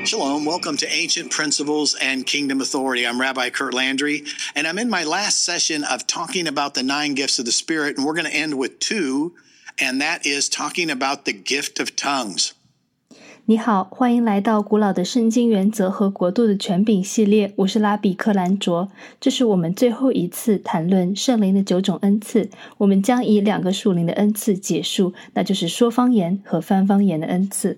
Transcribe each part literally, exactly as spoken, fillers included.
Shalom. Welcome to Ancient Principles and Kingdom Authority. I'm Rabbi Kurt Landry, and I'm in my last session of talking about the nine gifts of the Spirit, and we're going to end with two, and that is talking about the gift of tongues. 你好，欢迎来到古老的圣经原则和国度的权柄系列，我是拉比克兰卓。这是我们最后一次谈论圣灵的九种恩赐，我们将以两个属灵的恩赐结束，那就是说方言和翻方言的恩赐。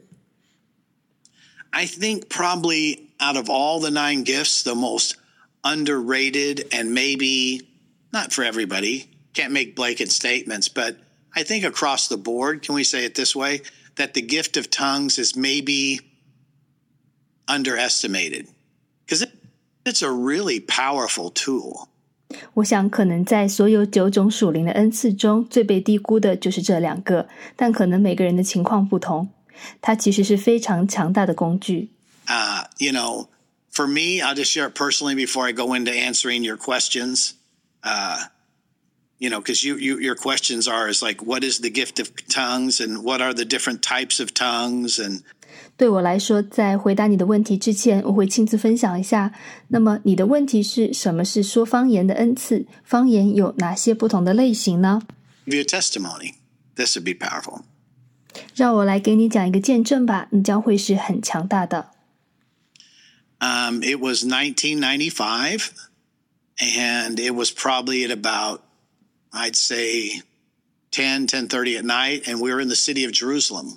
I think probably out of all the nine gifts, the most underrated and maybe not for everybody, can't make blanket statements, but I think across the board, can we say it this way, that the gift of tongues is maybe underestimated because it, it's a really powerful tool. 我想可能在所有九种属灵的恩赐中，最被低估的就是这两个，但可能每个人的情况不同。它其实是非常强大的工具。 Uh, you know, for me, I'll just share it personally before I go into answering your questions. Uh, you know, because you, you, your questions are is like, what is the gift of tongues and what are the different types of tongues? And 对我来说，在回答你的问题之前，我会亲自分享一下。那么你的问题是什么是说方言的恩赐？方言有哪些不同的类型呢？ Give you a testimony. This would be powerful. 让我来给你讲一个见证吧，你将会是很强大的。 Um, it was nineteen ninety-five, and it was probably at about, I'd say, ten, ten thirty at night, and we were in the city of Jerusalem.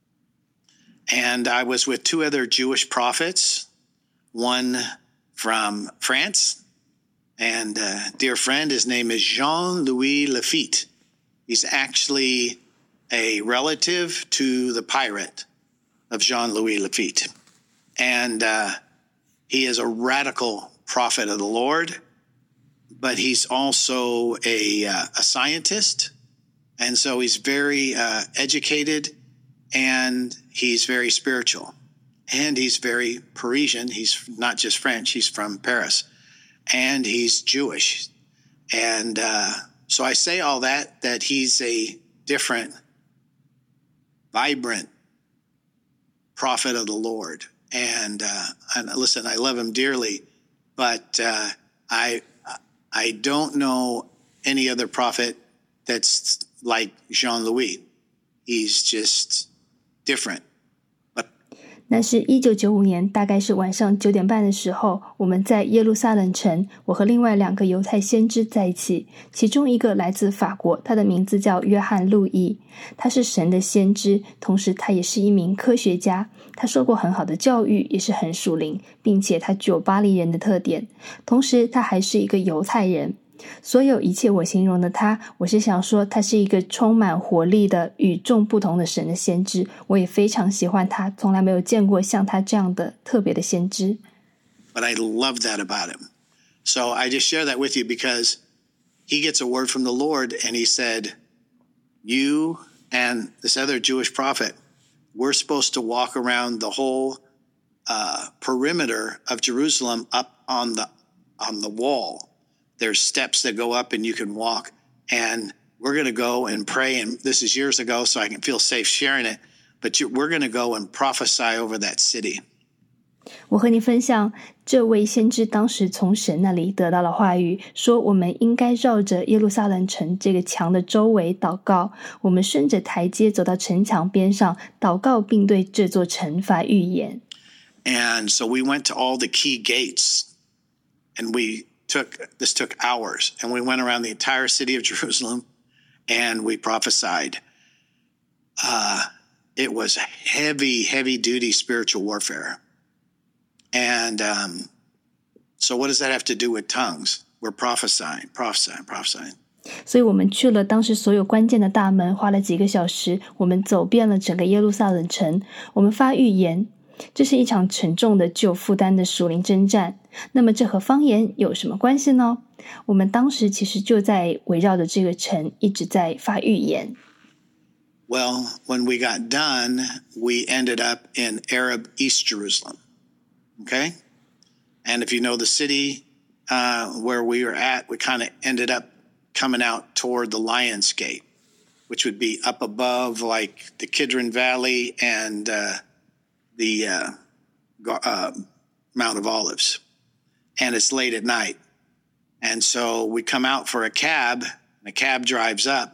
And I was with two other Jewish prophets, one from France, and a dear friend, his name is Jean-Louis Lafitte. He's actually a relative to the pirate of Jean-Louis Lafitte. And uh, he is a radical prophet of the Lord, but he's also a, uh, a scientist. And so he's very uh, educated, and he's very spiritual. And he's very Parisian. He's not just French. He's from Paris. And he's Jewish. And uh, so I say all that, that he's a different, vibrant prophet of the Lord. And, uh, and listen, I love him dearly, but uh, I I don't know any other prophet that's like Jean-Louis. He's just different. 那是一九九五年，大概是晚上九点半的时候，我们在耶路撒冷城，我和另外两个犹太先知在一起，其中一个来自法国，他的名字叫约翰·路易，他是神的先知，同时他也是一名科学家，他受过很好的教育，也是很属灵，并且他具有巴黎人的特点，同时他还是一个犹太人。所有一切我形容的他，我是想说他是一个充满活力的与众不同的神的先知，我也非常喜欢他，从来没有见过像他这样的特别的先知。 But I love that about him. So I just share that with you because he gets a word from the Lord and he said, you and this other Jewish prophet, we're supposed to walk around the whole uh, perimeter of Jerusalem up on the on the wall. There's steps that go up and you can walk, and we're going to go and pray. And this is years ago, so I can feel safe sharing it. But you, we're going to go and prophesy over that city. 我和你分享，这位先知当时从神那里得到了话语，说我们应该绕着耶路撒冷城这个墙的周围祷告，我们顺着台阶走到城墙边上祷告，并对这座城发预言。 And so we went to all the key gates, and we took this took hours, and we went around the entire city of Jerusalem, and we prophesied. Uh, it was heavy, heavy duty spiritual warfare. And um, so what does that have to do with tongues? We're prophesying, prophesying, prophesying. 所以我们去了当时所有关键的大门，花了几个小时，我们走遍了整个耶路撒冷城，我们发预言。这是一场沉重的具有负担的属灵征战。那么这和方言有什么关系呢？我们当时其实就在围绕着这个城一直在发预言。 Well, when we got done, we ended up in Arab East Jerusalem. Okay? And if you know the city uh, where we were at, we kind of ended up coming out toward the Lion's Gate, which would be up above like the Kidron Valley and uh, the uh, uh, Mount of Olives, and it's late at night. And so we come out for a cab, and a cab drives up,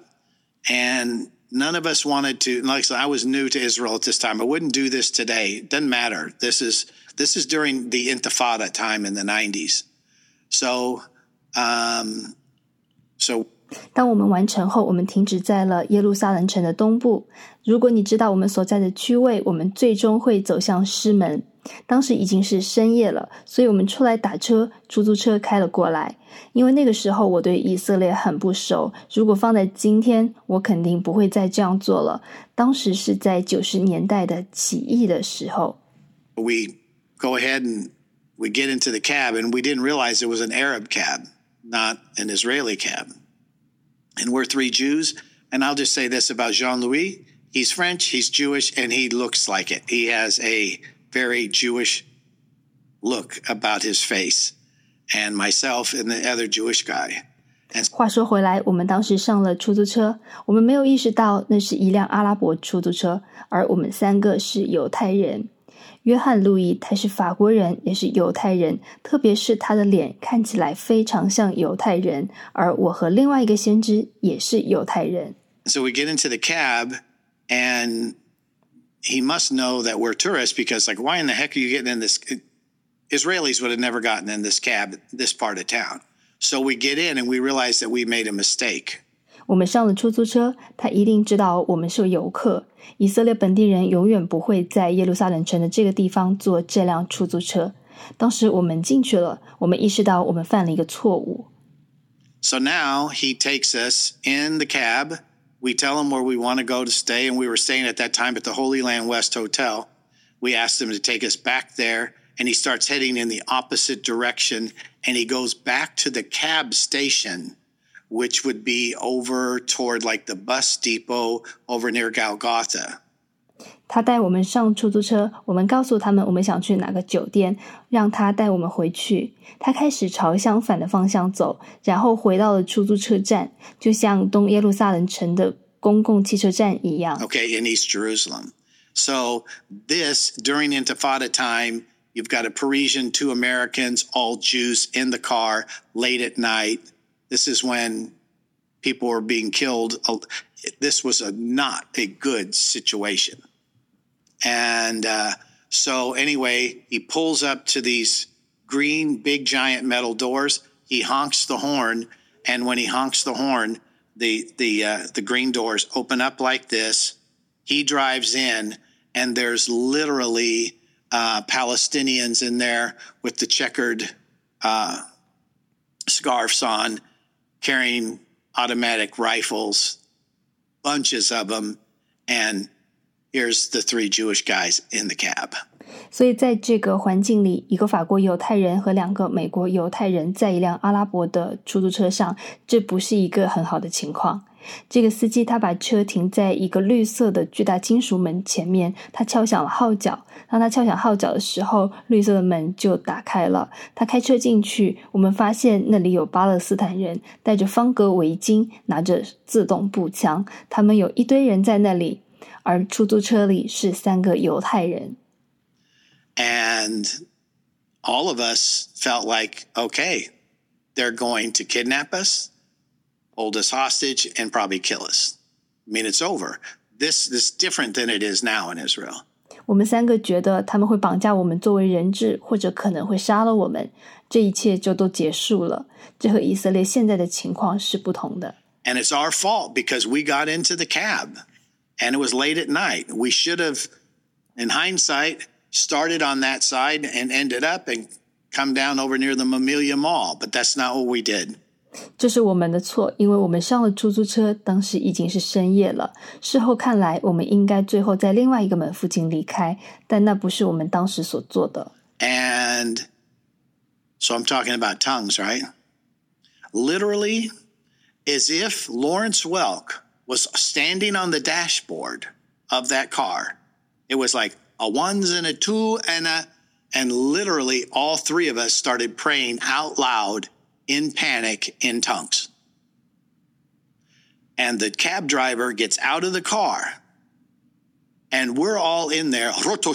and none of us wanted to, like I said, I was new to Israel at this time. I wouldn't do this today. It doesn't matter. This is, this is during the Intifada time in the nineties. So, um, so. 当我们完成后，我们停止在了耶路撒冷城的东部。如果你知道我们所在的区位，我们最终会走向狮门。当时已经是深夜了，所以我们出来打车，出租车开了过来。因为那个时候我对以色列很不熟，如果放在今天，我肯定不会再这样做了。当时是在九十年代的起义的时候。 We go ahead and we get into the cab, and we didn't realize it was an Arab cab, not an Israeli cab. And we're three Jews, and I'll just say this about Jean-Louis. He's French, he's Jewish, and he looks like it. He has a very Jewish look about his face. And myself and the other Jewish guy. And 话说回来，我们当时上了出租车，我们没有意识到那是一辆阿拉伯出租车，而我们三个是犹太人。约翰·路易他是法国人，也是犹太人，特别是他的脸看起来非常像犹太人，而我和另外一个先知也是犹太人。 So we get into the cab, and he must know that we're tourists because, like, why in the heck are you getting in this? Israelis would have never gotten in this cab, this part of town. So we get in and we realize that we made a mistake. 我们上了出租车，他一定知道我们是游客。以色列本地人永远不会在耶路撒冷城的这个地方坐这辆出租车。当时我们进去了，我们意识到我们犯了一个错误。 So now he takes us in the cab. We tell him where we want to go to stay, and we were staying at that time at the Holy Land West Hotel. We asked him to take us back there.And he starts heading in the opposite direction, and he goes back to the cab station, which would be over toward like the bus depot over near Golgotha. 他带我们上出租车，我们告诉他们我们想去哪个酒店，让他带我们回去。他开始朝相反的方向走，然后回到了出租车站，就像东耶路撒冷城的公共汽车站一样。 Okay, in East Jerusalem. So this, during Intifada time,You've got a Parisian, two Americans, all Jews in the car late at night. This is when people were being killed. This was a not a good situation. And uh, so anyway, he pulls up to these green, big, giant metal doors. He honks the horn. And when he honks the horn, the, the, uh, the green doors open up like this. He drives in, and there's literally...Uh, Palestinians in there with the checkered uh, scarves on, carrying automatic rifles, bunches of them, and here's the three Jewish guys in the cab. 所以在这个环境里，一个法国犹太人和两个美国犹太人在一辆阿拉伯的出租车上，这不是一个很好的情况。这个司机他把车停在一个绿色的巨大金属门前面，他敲响了号角。当他敲响号角的时候，绿色的门就打开了。他开车进去，我们发现那里有巴勒斯坦人，戴着方格围巾，拿着自动步枪，他们有一堆人在那里，而出租车里是三个犹太人。 And all of us felt like, okay, they're going to kidnap us.Hold us hostage and probably kill us. I mean, it's over. This, this is different than it is now in Israel. 我们三个觉得他们会绑架我们作为人质，或者可能会杀了我们。这一切就都结束了。这和以色列现在的情况是不同的。 And it's our fault because we got into the cab and it was late at night. We should have, in hindsight, started on that side and ended up and come down over near the Mamilya Mall. But that's not what we did. 这是我们的错，因为我们上了出租车，当时已经是深夜了。事后看来，我们应该最后在另外一个门附近离开，但那不是我们当时所做的。 And so I'm talking about tongues, right? Literally, as if Lawrence Welk was standing on the dashboard of that car. It was like a ones and a two and a, and literally all three of us started praying out loud.In panic, in tongues. And the cab driver gets out of the car And we're all in there.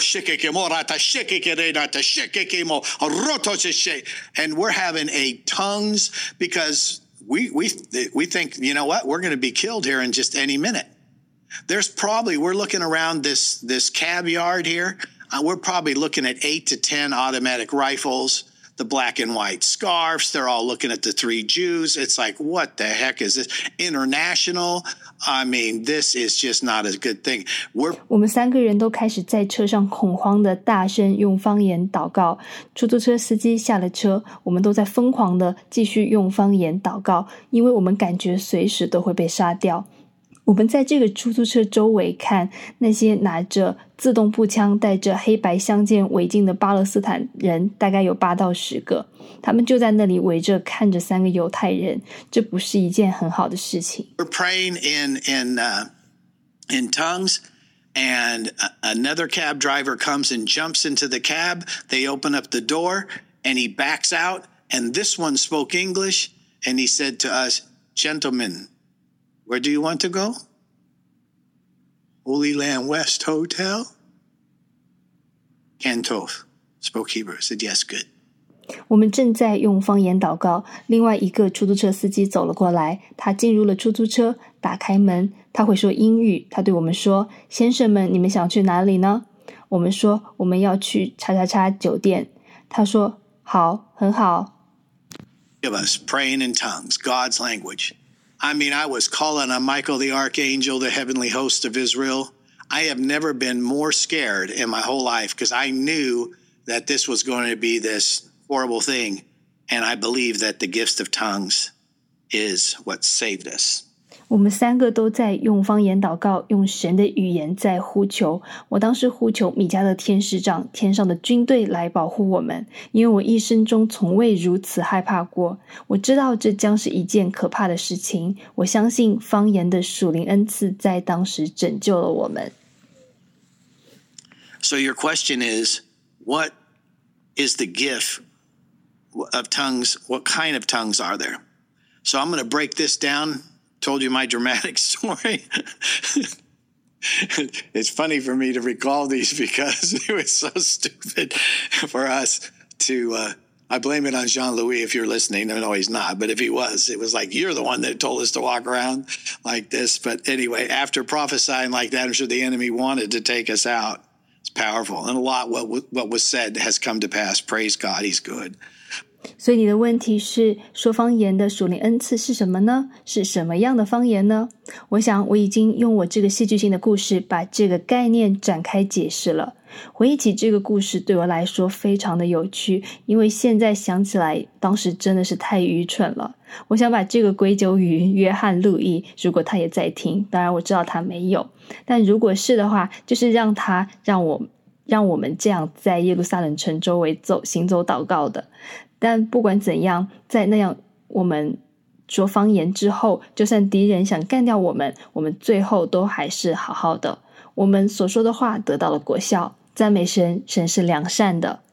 And we're having a tongues because we we we think, you know what, we're going to be killed here in just any minute. There's probably, we're looking around this this cab yard here. Uh, we're probably looking at eight to ten automatic rifles, the black and white scarves. They're all looking at the three Jews. It's like, what the heck is this? International. I mean, this is just not a good thing. We're 我们三个人都开始在车上恐慌的大声用方言祷告。出租车司机下了车，我们都在疯狂的继续用方言祷告，因为我们感觉随时都会被杀掉。我们在这个出租车周围看那些拿着自动步枪带着黑白相间围巾的巴勒斯坦人，大概有八到十个，他们就在那里围着看着三个犹太人，这不是一件很好的事情。 We're praying in in uh, in tongues, and another cab driver comes and jumps into the cab. They open up the door and he backs out, and this one spoke English, and he said to us, "Gentlemen, where do you want to go? Holy Land West Hotel?" Kantov spoke Hebrew. Said, "Yes, good." 我们正在用方言祷告，另外一个出租车司机走了过来，他进入了出租车，打开门，他会说英语，他对我们说，先生们，你们想去哪里呢？我们说，我们要去叉叉叉酒店。他说，好，很好。 Of us praying in tongues, God's language. I mean, I was calling on Michael the Archangel, the heavenly host of Israel. I have never been more scared in my whole life because I knew that this was going to be this horrible thing. And I believe that the gift of tongues is what saved us. 我们三个都在用方言祷告，用神的语言在呼求。我当时呼求米迦勒天使长，天上的军队来保护我们，因为我一生中从未如此害怕过。我知道这将是一件可怕的事情。我相信方言的属灵恩赐在当时拯救了我们。 So your question is, what is the gift of tongues? What kind of tongues are there? So I'm going to break this down. Told you my dramatic story. It's funny for me to recall these because it was so stupid for us to, uh, I blame it on Jean-Louis if you're listening. No, he's not. But if he was, it was like, you're the one that told us to walk around like this. But anyway, after prophesying like that, I'm sure the enemy wanted to take us out. It's powerful. And a lot what what was said has come to pass. Praise God, he's good. 所以你的问题是，说方言的属灵恩赐是什么呢？是什么样的方言呢？我想我已经用我这个戏剧性的故事把这个概念展开解释了。回忆起这个故事对我来说非常的有趣，因为现在想起来当时真的是太愚蠢了。我想把这个归咎于约翰路易，如果他也在听，当然我知道他没有，但如果是的话，就是让他让我让我们这样在耶路撒冷城周围走行走祷告的。但不管怎样，在那样我们说方言之后，就算敌人想干掉我们，我们最后都还是好好的。我们所说的话得到了果效，赞美神，神是良善的。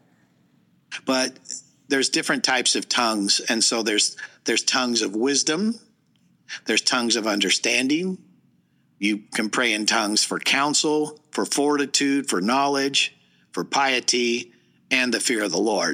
But there's different types of tongues, and so there's there's tongues of wisdom, there's tongues of understanding. You can pray in tongues for counsel, for fortitude, for knowledge, for piety, and the fear of the Lord,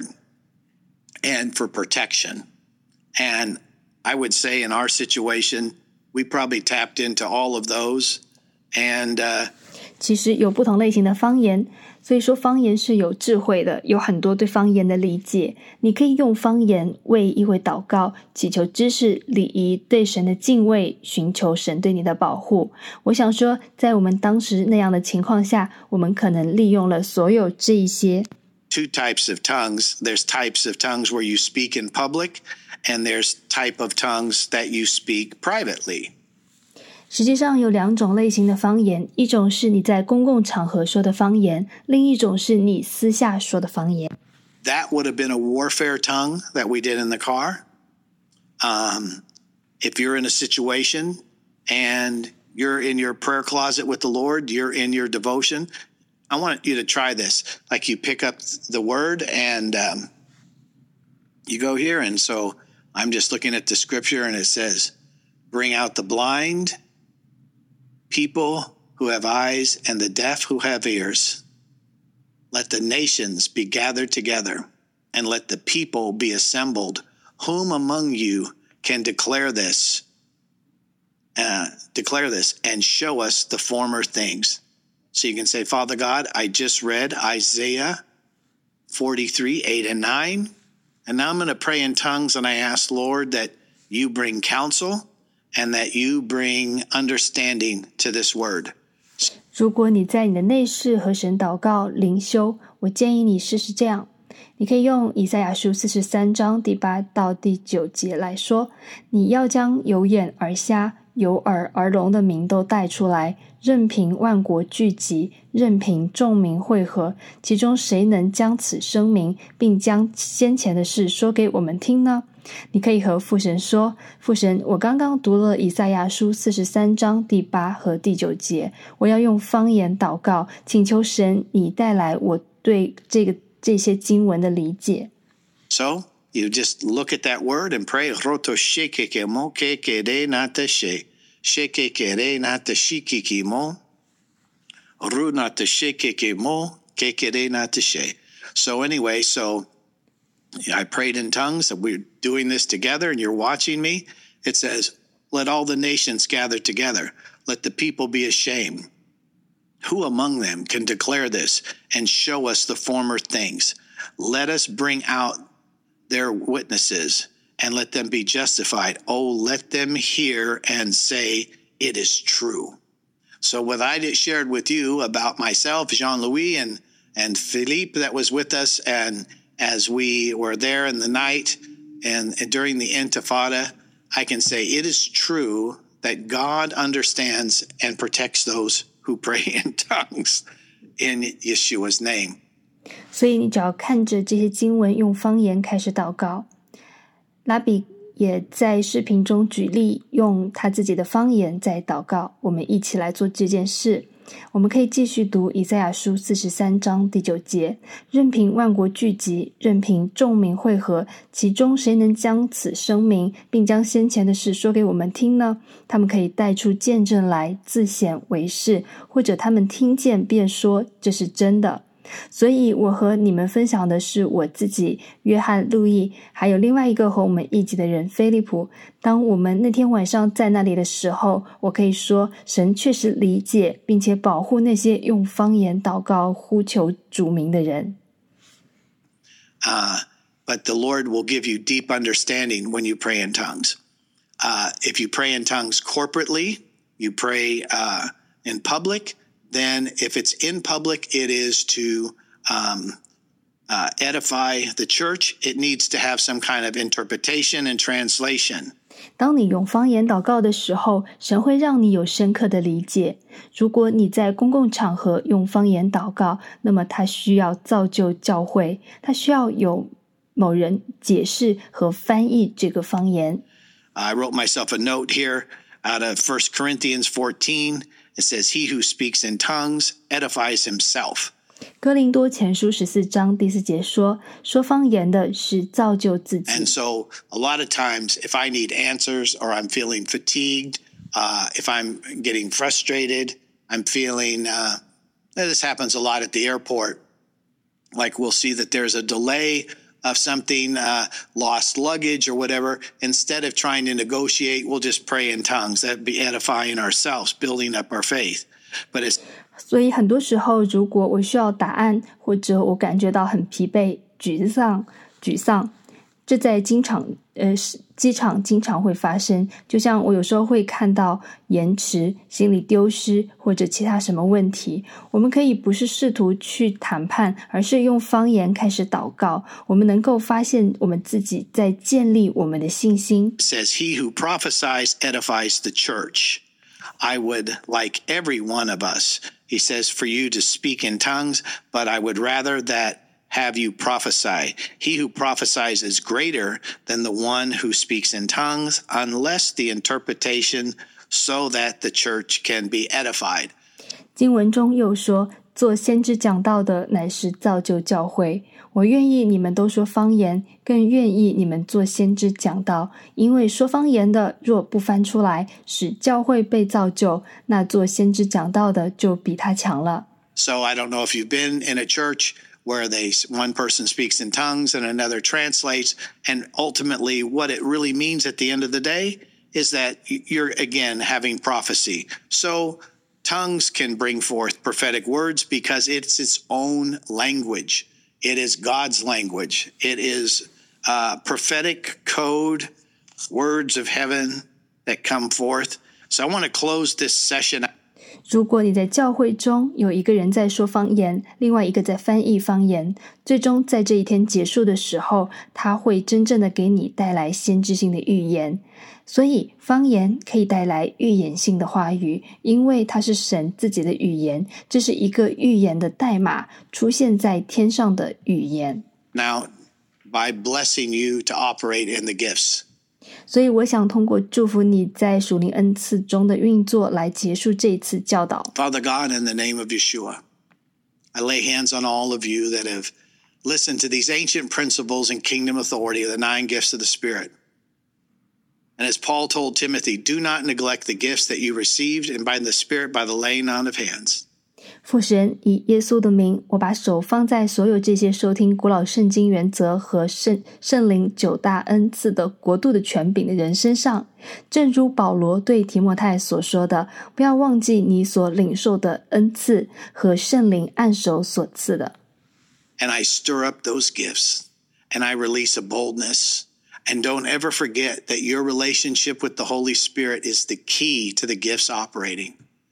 and for protection. And I would say in our situation, we probably tapped into all of those. And uh, 其实有不同类型的方言，所以说方言是有智慧的，有很多对方言的理解。你可以用方言为一位祷告，祈求知识、礼仪、对神的敬畏，寻求神对你的保护。我想说，在我们当时那样的情况下，我们可能利用了所有这一些。 two types of tongues. There's types of tongues where you speak in public, and there's type of tongues that you speak privately. 实际上有两种类型的方言，一种是你在公共场合说的方言，另一种是你私下说的方言。 That would have been a warfare tongue that we did in the car. Um, if you're in a situation and you're in your prayer closet with the Lord, you're in your devotion, I want you to try this. Like you pick up the word and um, you go here. And so I'm just looking at the scripture and it says, bring out the blind people who have eyes and the deaf who have ears. Let the nations be gathered together, and let the people be assembled. Whom among you can declare this, uh, declare this, and show us the former things? So you can say, Father God, I just read Isaiah forty-three, eight and nine, and now I'm going to pray in tongues, and I ask, Lord, that you bring counsel and that you bring understanding to this word. 如果你在你的内室和神祷告灵修，我建议你试试这样。你可以用以赛亚书四十三章第八到第九节来说，你要将有眼而瞎、有耳而聋的民都带出来，任凭万国聚集，任凭众民会合，其中谁能将此声明，并将先前的事说给我们听呢？你可以和父神说，父神，我刚刚读了以赛亚书四十三章第八和第九节，我要用方言祷告，请求神你带来我对这个这些经文的理解。 So you just look at that word and pray. Roto shekeke mo kekere nata she. Shekekere nata shikiki mo. Ru nata shekeke mo kekere nata she. So anyway, so I prayed in tongues, and we're doing this together, and you're watching me. It says, let all the nations gather together. Let the people be ashamed. Who among them can declare this and show us the former things? Let us bring out their witnesses and let them be justified. Oh, let them hear and say, it is true. So what I shared with you about myself, Jean-Louis, and, and Philippe that was with us, and as we were there in the night and, and during the Intifada, I can say it is true that God understands and protects those who pray in tongues in Yeshua's name. 所以你只要看着这些经文，用方言开始祷告。拉比也在视频中举例，用他自己的方言在祷告。我们一起来做这件事。我们可以继续读以赛亚书四十三章第九节，任凭万国聚集，任凭众民会合，其中谁能将此声明，并将先前的事说给我们听呢？他们可以带出见证来，自显为是，或者他们听见便说这是真的。所以我和你们分享的是我自己、约翰、路易，还有另外一个和我们一起的人菲利普。当我们那天晚上在那里的时候，我可以说神确实理解并且保护那些用方言祷告呼求主名的人。 Uh, but the Lord will give you deep understanding when you pray in tongues. Uh, if you pray in tongues corporately, you pray uh, in public,then if it's in public, it is to um, uh, edify the church. It needs to have some kind of interpretation and translation. 当你用方言祷告的时候，神会让你有深刻的理解。如果你在公共场合用方言祷告，那么它需要造就教会，它需要有某人解释和翻译这个方言。 I wrote myself a note here out of First Corinthians fourteen.It says, he who speaks in tongues edifies himself. 哥林多前书十四章第四节说，说方言的是造就自己。 And so a lot of times if I need answers or I'm feeling fatigued, uh, if I'm getting frustrated, I'm feeling, uh, this happens a lot at the airport. Like we'll see that there's a delay of something, uh, lost luggage or whatever. Instead of trying to negotiate, we'll just pray in tongues. That'd be edifying ourselves, building up our faith. But it's 所以很多时候，如果我需要答案，或者我感觉到很疲惫、沮丧、沮丧，这在经常呃机场经常会发生。就像我有时候会看到延迟、行李丢失或者其他什么问题，我们可以不是试图去谈判，而是用方言开始祷告。我们能够发现我们自己在建立我们的信心。 Says he who prophesies edifies the church. I would like every one of us. He says for you to speak in tongues, but I would rather that.Have you prophesy? He who prophesies is greater than the one who speaks in tongues, unless the interpretation, so that the church can be edified. 经文中又说， 做先知讲道的乃是造就教会。我愿意你们都说方言，更愿意你们做先知讲道，因为说方言的若不翻出来，使教会被造就，那做先知讲道的就比他强了。 So I don't know if you've been in a church where they one person speaks in tongues and another translates, and ultimately what it really means at the end of the day is that you're again having prophecy. So tongues can bring forth prophetic words because it's its own language. It is God's language. It is uh, prophetic code, words of heaven that come forth. So I want to close this session. 如果你在教会中有一个人在说方言，另外一个在翻译方言，最终在这一天结束的时候，他会真正的给你带来先知性的预言。所以方言可以带来预言性的话语，因为它是神自己的语言，这是一个预言的代码，出现在天上的语言。 Now, by blessing you to operate in the gifts. 所以我想通过祝福你在属灵恩赐中的运作来结束这一次教导。 Father God, in the name of Yeshua, I lay hands on all of you that have listened to these ancient principles and kingdom authority of the nine gifts of the Spirit. And as Paul told Timothy, do not neglect the gifts that you received and by the Spirit by the laying on of hands. 父神，以耶稣的名，我把手放在所有这些收听古老圣经原则和圣圣灵九大恩赐的国度的权柄的人身上，正如保罗对提摩太所说的，不要忘记你所领受的恩赐和圣灵按手所赐的。 And I stir up those gifts, and I release a boldness. And don't ever forget that your relationship with the Holy Spirit is the key to the gifts operating.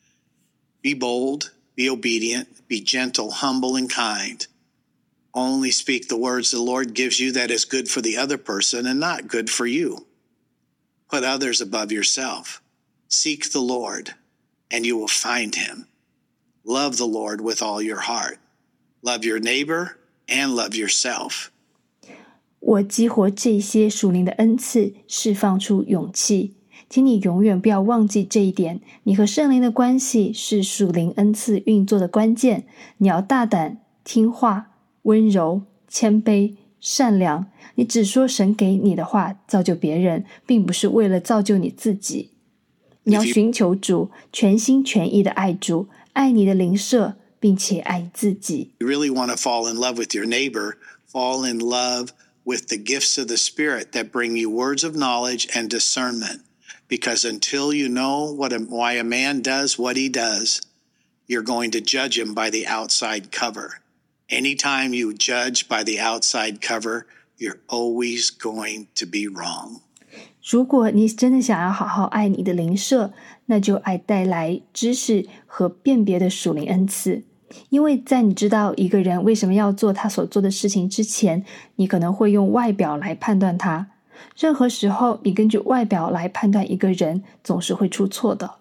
Be bold, be obedient, be gentle, humble, and kind. Only speak the words the Lord gives you that is good for the other person and not good for you. Put others above yourself. Seek the Lord, and you will find him. Love the Lord with all your heart. Love your neighbor and love yourself. 我激活这些属灵的恩赐，释放出勇气。请你永远不要忘记这一点，你和圣灵的关系是属灵恩赐运作的关键。你要大胆、听话、温柔、谦卑、善良。你只说神给你的话，造就别人，并不是为了造就你自己。你要寻求主，全心全意的爱主，爱你的邻舍，并且爱自己。 You really want to fall in love with your neighbor, fall in love with the gifts of the Spirit that bring you words of knowledge and discernment. Because until you know what a, why a man does what he does, you're going to judge him by the outside cover. Anytime you judge by the outside cover, you're always going to be wrong. 如果你真的想要好好爱你的邻舍，那就爱带来知识和辨别的属灵恩赐。因为在你知道一个人为什么要做他所做的事情之前，你可能会用外表来判断他。任何时候，你根据外表来判断一个人，总是会出错的。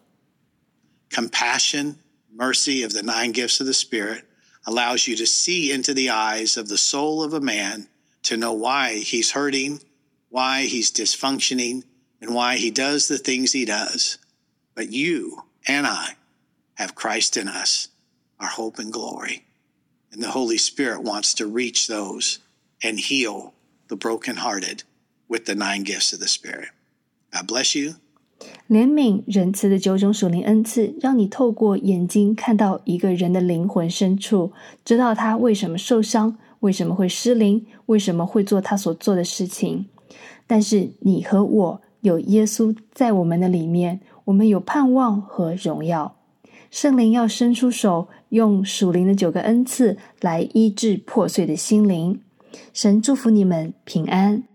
Compassion, mercy of the nine gifts of the Spirit allows you to see into the eyes of the soul of a man to know why he's hurting, why he's dysfunctioning, and why he does the things he does. But you and I have Christ in us, our hope and glory. And the Holy Spirit wants to reach those and heal the brokenhearted with the nine gifts of the Spirit. God bless you. 怜悯仁慈的九种属灵恩赐，让你透过眼睛看到一个人的灵魂深处，知道他为什么受伤，为什么会失灵，为什么会做他所做的事情。但是你和我有耶稣在我们的里面，我们有盼望和荣耀。圣灵要伸出手，用属灵的九个恩赐来医治破碎的心灵。神祝福你们平安。